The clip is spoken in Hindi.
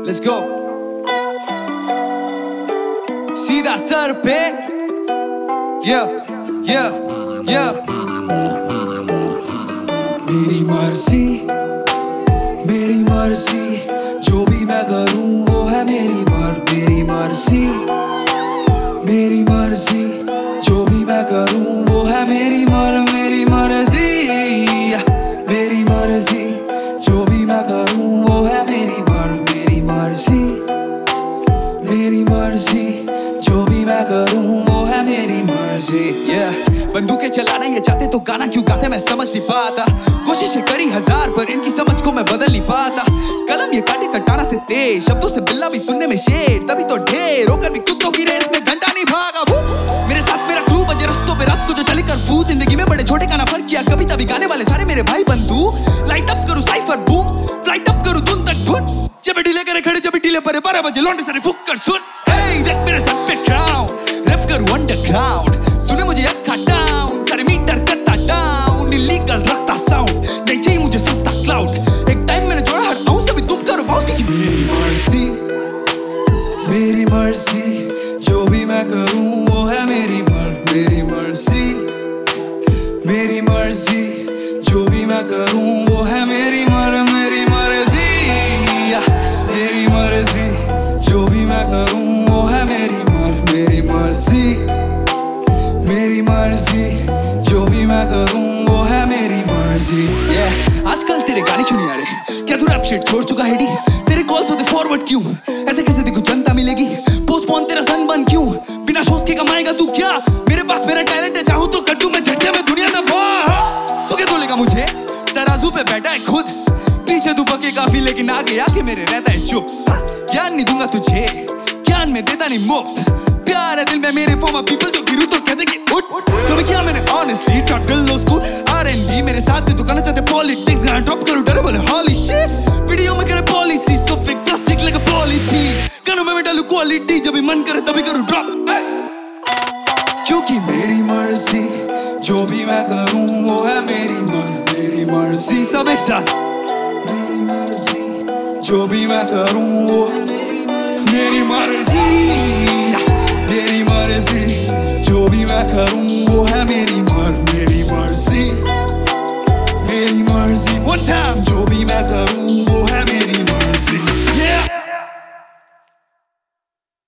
Let's go. सीधा सर पे yeah. मेरी मर्जी जो भी मैं करूं वो है मेरी मर्जी जो भी मैं करूं वो है मेरी मर्जी जो भी मैं करूं वो है मेरी मर्जी जो भी मैं करूं वो है मेरी मर्जी बंदूकें चलाना ये चाहते तो गाना क्यों गाते मैं समझ नहीं पाता। कोशिशें करी 1000 पर इनकी समझ को मैं बदल नहीं पाता। कलम ये काटे कटाना से तेज, शब्दों से बिल्ला भी सुनने में शेर, तभी तो ढेर होकर भी कुत्तों की रेस में घंटा नहीं भागा। मेरे साथ मेरा क्रू बजे रस्तों पे रात को जो चली कर्फ्यू, जिंदगी में बड़े छोटे का ना फर्क किया कभी तभी गाने वाले सारे मेरे भाई बंधु। लाइट अप करूं साइफर बूम, फ्लाइट अप करूं धुन तक धुन, जब ढीले करे खड़े जब ढीले परे 12 बजे लौंडे सारे फुक कर सुन। हे देख मेरे सर पे क्राउन, रैप करूं अंडरग्राउंड, सुने मुझे अक्का डाउन, सारे मीटर करता डाउन, इलीगल रखता साउंड, नहीं चाहिए मुझे सस्ता क्लाउड। एक टाइम मैंने जोड़ा हर बाउंस, तभी तुम करो बाउंस क्योंकि मेरी मर्जी जो भी मैं करूं वो है मेरी मर्जी जो भी मैं करूं वो है मेरी मर्जी जो भी मैं करूं वो है मेरी मर्जी जो भी मैं करूं वो है मेरी मर्जी। आजकल तेरे गाने क्यों नहीं आ रहे? क्या तू रैप शिट छोड़ चुका है डी? तेरे कॉल्स होते फॉरवर्ड क्यों? ऐसे कैसे देखो जनता मिलेगी? पोस्टपोन तेरा सन बन क्यों? बिना शोज के कमाएगा तू क्या? मेरे पास मेरा टैलेंट है, चाहूं तो कर दूं मैं झटके में दुनिया दबा। तू क्या तोलेगा मुझे? तराजू पे बैठा है खुद, पीछे तू बके काफी लेकिन आगे आके मेरे रहता है चुप। ज्ञान नहीं दूंगा तुझे, ज्ञान में देता नहीं मुफ्त, प्यार है दिल में मेरे फॉर माय पीपल जो गिरू तो कहते कि उठ। कभी क्या मैंने honestly try to low school R&B मेरे साथ तू करना चाहते पॉलिटिक्स, गाना ड्रॉप करूं डरे बोले हॉली शिट, वीडियो में करे पॉलिसी सो फिक प्लास्टिक लगे पॉलीथीन, गानों में डालूं क्वालिटी, जब भी मन करे तभी करूं ड्रॉप। क्योंकि मेरी मर्जी जो भी मैं करूं वो है मेरी मर्जी। सब एक साथ मेरी मर्जी जो भी मैं करूं वो मेरी मर्जी जो भी मैं करूं